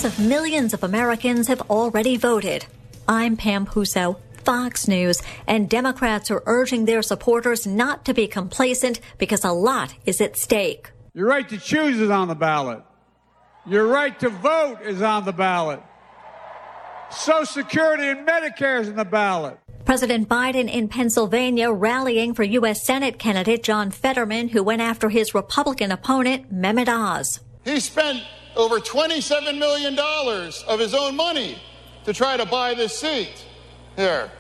tens of millions of Americans have already voted. I'm Pam Huso, Fox News, and Democrats are urging their supporters not to be complacent because a lot is at stake. Your right to choose is on the ballot. Your right to vote is on the ballot. Social Security and Medicare is on the ballot. President Biden in Pennsylvania rallying for U.S. Senate candidate John Fetterman, who went after his Republican opponent, Mehmet Oz. He spent over $27 million of his own money to try to buy this seat. Here.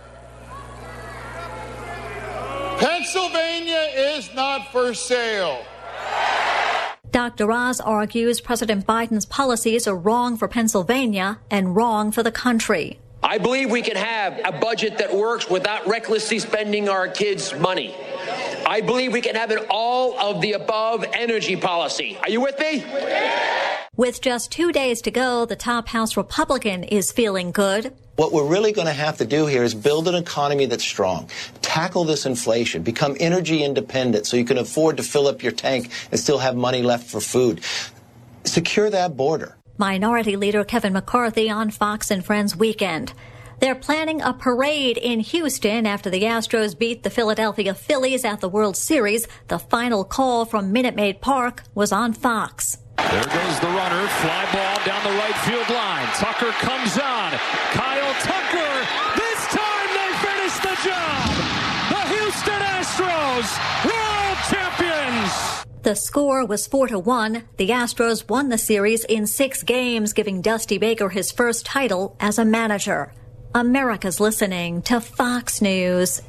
Pennsylvania is not for sale. Dr. Oz argues President Biden's policies are wrong for Pennsylvania and wrong for the country. I believe we can have a budget that works without recklessly spending our kids' money. I believe we can have an all-of-the-above energy policy. Are you with me? With just 2 days to go, the top House Republican is feeling good. What we're really going to have to do here is build an economy that's strong, tackle this inflation, become energy independent so you can afford to fill up your tank and still have money left for food. Secure that border. Minority Leader Kevin McCarthy on Fox and Friends Weekend. They're planning a parade in Houston after the Astros beat the Philadelphia Phillies at the World Series. The final call from Minute Maid Park was on Fox. There goes the runner. Fly ball down the right field line. Tucker comes on. Kyle Tucker. This time they finish the job. The Houston Astros, world champions. The score was 4-1. The Astros won the series in 6 games, giving Dusty Baker his first title as a manager. America's listening to Fox News.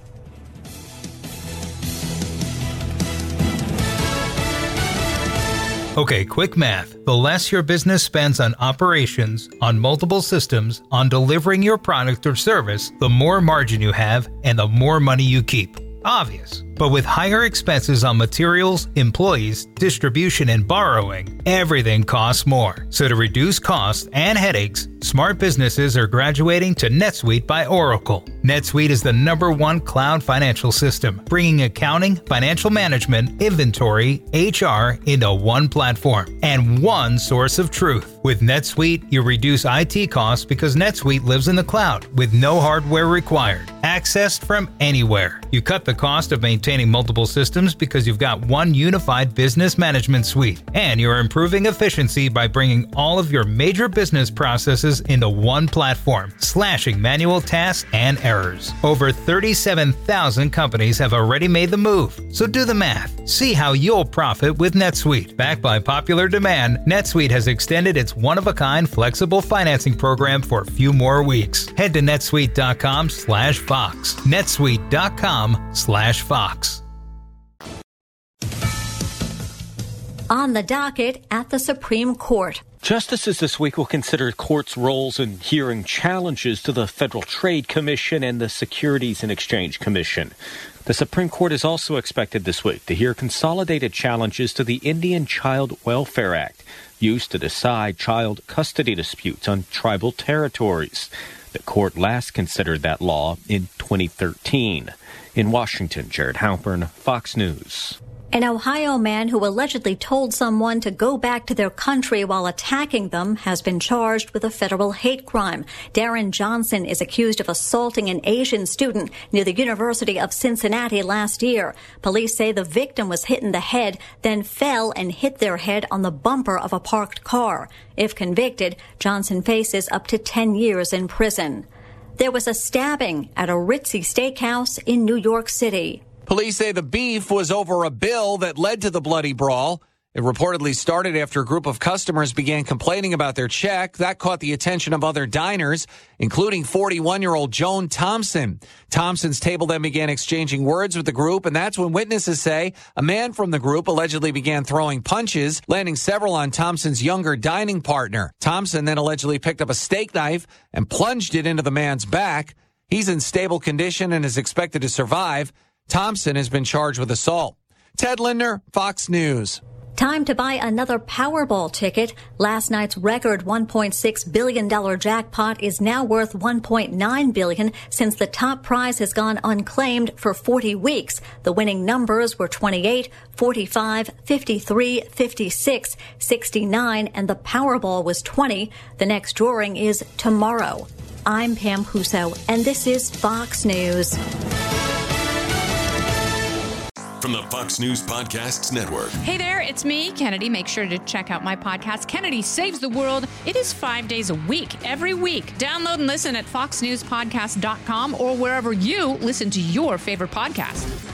Okay, quick math. The less your business spends on operations, on multiple systems, on delivering your product or service, the more margin you have and the more money you keep. Obvious. But with higher expenses on materials, employees, distribution, and borrowing, everything costs more. So to reduce costs and headaches, smart businesses are graduating to NetSuite by Oracle. NetSuite is the #1 cloud financial system, bringing accounting, financial management, inventory, HR into one platform and one source of truth. With NetSuite, you reduce IT costs because NetSuite lives in the cloud with no hardware required, accessed from anywhere. You cut the cost of maintaining multiple systems because you've got one unified business management suite, and you're improving efficiency by bringing all of your major business processes into one platform, slashing manual tasks and errors. Over 37,000 companies have already made the move, so do the math. See how you'll profit with NetSuite. Backed by popular demand, NetSuite has extended its one-of-a-kind flexible financing program for a few more weeks. Head to netsuite.com/Fox. netsuite.com/Fox. On the docket at the Supreme Court. Justices this week will consider courts' roles in hearing challenges to the Federal Trade Commission and the Securities and Exchange Commission. The Supreme Court is also expected this week to hear consolidated challenges to the Indian Child Welfare Act, used to decide child custody disputes on tribal territories. The court last considered that law in 2013. In Washington, Jared Halpern, Fox News. An Ohio man who allegedly told someone to go back to their country while attacking them has been charged with a federal hate crime. Darren Johnson is accused of assaulting an Asian student near the University of Cincinnati last year. Police say the victim was hit in the head, then fell and hit their head on the bumper of a parked car. If convicted, Johnson faces up to 10 years in prison. There was a stabbing at a ritzy steakhouse in New York City. Police say the beef was over a bill that led to the bloody brawl. It reportedly started after a group of customers began complaining about their check. That caught the attention of other diners, including 41-year-old Joan Thompson. Thompson's table then began exchanging words with the group, and that's when witnesses say a man from the group allegedly began throwing punches, landing several on Thompson's younger dining partner. Thompson then allegedly picked up a steak knife and plunged it into the man's back. He's in stable condition and is expected to survive. Thompson has been charged with assault. Ted Lindner, Fox News. Time to buy another Powerball ticket. Last night's record $1.6 billion jackpot is now worth $1.9 billion since the top prize has gone unclaimed for 40 weeks. The winning numbers were 28, 45, 53, 56, 69, and the Powerball was 20. The next drawing is tomorrow. I'm Pam Huso, and this is Fox News. From the Fox News Podcasts Network. Hey there, it's me, Kennedy. Make sure to check out my podcast, Kennedy Saves the World. It is 5 days a week, every week. Download and listen at foxnewspodcast.com or wherever you listen to your favorite podcast.